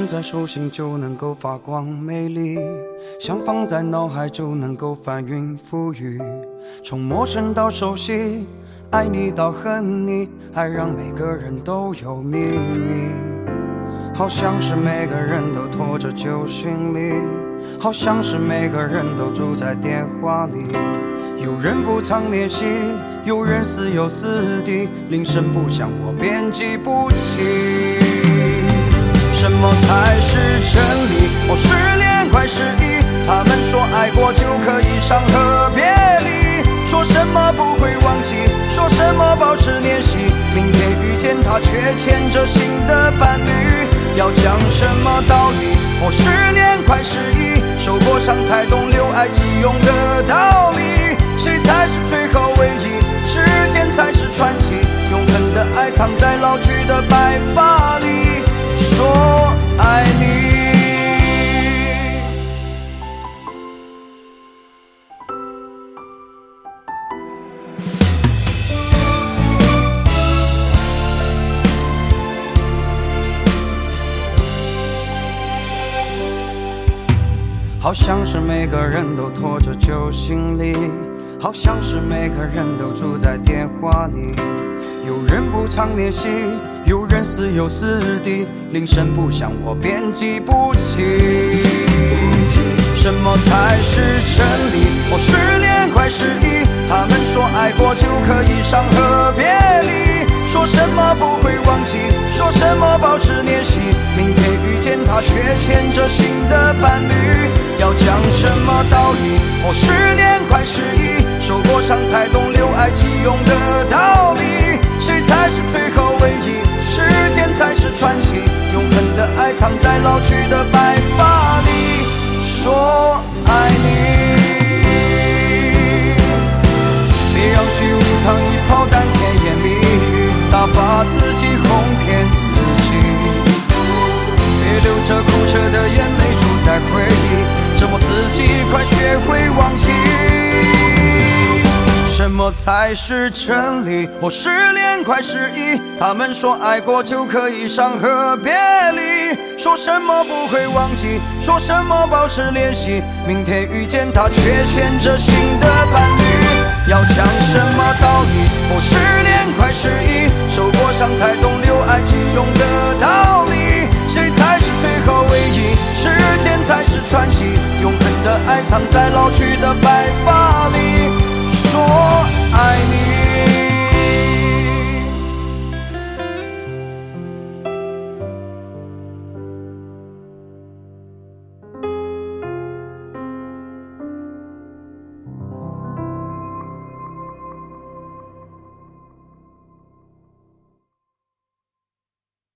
捧在手心就能够发光美丽，想放在脑海就能够翻云覆雨，从陌生到熟悉，爱你到恨你，爱让每个人都有秘密。好像是每个人都拖着旧行李，好像是每个人都住在电话里，有人不常联系，有人似友似敌，铃声不响我便记不起。什么才是真理？我失恋快失忆，他们说爱过就可以伤和别离，说什么不会忘记，说什么保持联系，明天遇见他却牵着新的伴侣，要讲什么道理？我失恋快失忆，受过伤才懂留爱即用的道理，谁才是最后唯一？时间才是传奇，永恒的爱藏在老去的白发里，说爱你。好像是每个人都拖着旧行李，好像是每个人都住在电话里，有人不常联系，有人似友似敌，铃声不响我便记不起。什么才是真理？我失恋快失忆，他们说爱过就可以伤和别离，说什么不会忘记，说什么保持联系，明天遇见他却牵着新的伴侣，要讲什么道理？我失恋快失忆，受过伤才懂留爱即用的道理，谁才是最后唯一？时间才是传奇，永恒的爱藏在老去的白发里，说爱你。别让虚无糖一炮弹甜言蜜语，打发自己哄骗自己，别流着哭着的眼泪住在回忆，折磨自己，快学会忘记。什么才是真理？我失恋快失忆，他们说爱过就可以伤和别离，说什么不会忘记，说什么保持联系，明天遇见他却牵着新的伴侣，要讲什么道理？我失恋快失忆，受过伤才懂留爱即用的道理，谁才是最后唯一？时间才是传奇，永恒的爱藏在老去的白发里，说爱你。